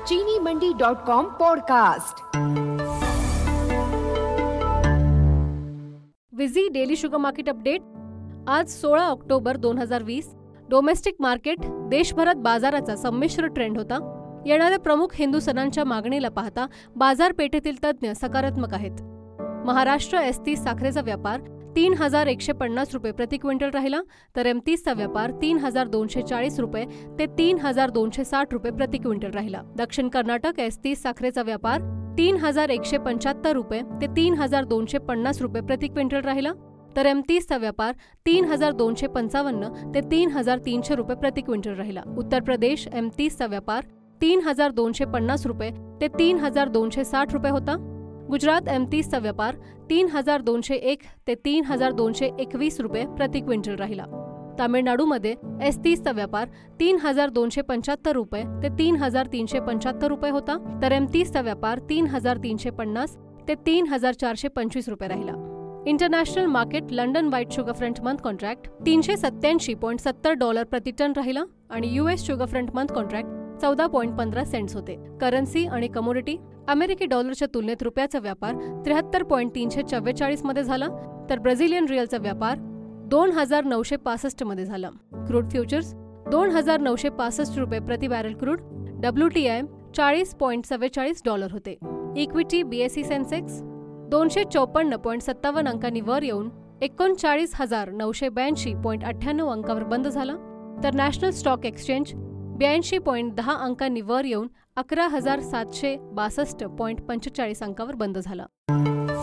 चीनीमंडी.com podcast. विझी daily sugar market update. आज 16 October 2020 domestic market देशभरात बाजाराचा संमिश्र ट्रेंड होता। येणाऱ्या प्रमुख हिंदू सणांच्या मागणीला पाहता बाजारपेठेतील तज्ज्ञ सकारात्मक आहेत। महाराष्ट्र S30 साखरेचा व्यापार 3,150 रुपये प्रति क्विंटल राहिला, तर M30 चा व्यापार 3,240 रुपये ते 3,260 रुपये प्रति क्विंटल राहिला। दक्षिण कर्नाटक S30 साखरेचा व्यापार 3,175 रुपये ते 3,250 रुपये प्रति क्विंटल राहिला, तर M30 चा व्यापार 3,255 ते 3,300 रुपये प्रति क्विंटल राहिला। उत्तर प्रदेश M30 चा व्यापार 3,250 रुपये ते 3,260 रुपये होता। गुजरात M30 चा व्यापार 3,201 ते 3,221 रुपये प्रति क्विंटल राहिला। तामिळनाडूमध्ये S30 चा व्यापार 3,275 रुपये ते 3,375 रुपये होता, तर M30 चा व्यापार 3,350 ते 3,425 रुपये राहिला। International market London white sugar front month contract $387.70 प्रति टन राहिला आणि US sugar front month contract 14.15 cents होते। करन्सी आणि कमोडिटी। अमेरिकी डॉलरच्या तुलनेत रुपयाचा व्यापार 73.344 मध्ये झाला, तर ब्राझिलियन रिअलचा व्यापार 2,965 मध्ये झाला। क्रूड फ्युचर्स 2,965 रुपये प्रति बॅरल क्रूड। WTI $40.47 होते। इक्विटी BSE सेन्सेक्स 254.57 अंकांनी वर येऊन 39,982.98 अंकावर बंद झाला, तर नॅशनल स्टॉक एक्सचेंज 82.10 अंकांनी वर येऊन 11,762.45 अंकावर बंद झाला।